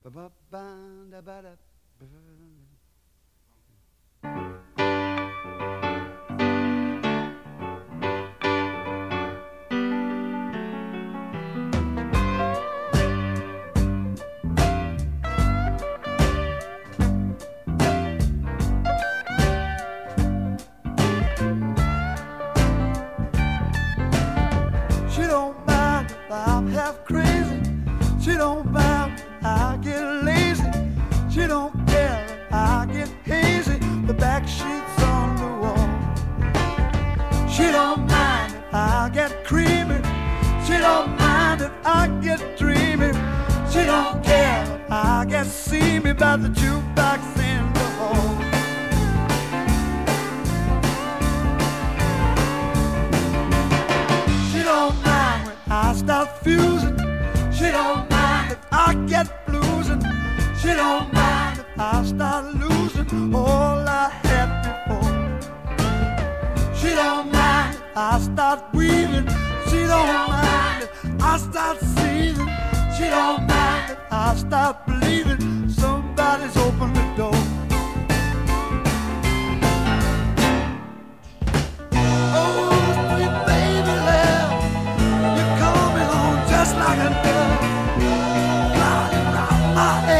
Ba-ba-ba-da-ba-da. She don't mind if I'm half crazy. She don't mind if I get lazy. She don't care if I get hazy. The back sheets on the wall. She don't mind if I get creamy. She don't mind if I get dreamy. She don't care if I get seamy by the jukebox in the hall. She don't mind when I start fusing. She don't mind if I get bluesing. She don't mind if I start losing all I had before. She don't mind if I start weaving. She don't mind if I start seething. She don't mind if I start believing somebody's opened the door. Oh, sweet baby love, you're coming on just like a dove, flying around my head.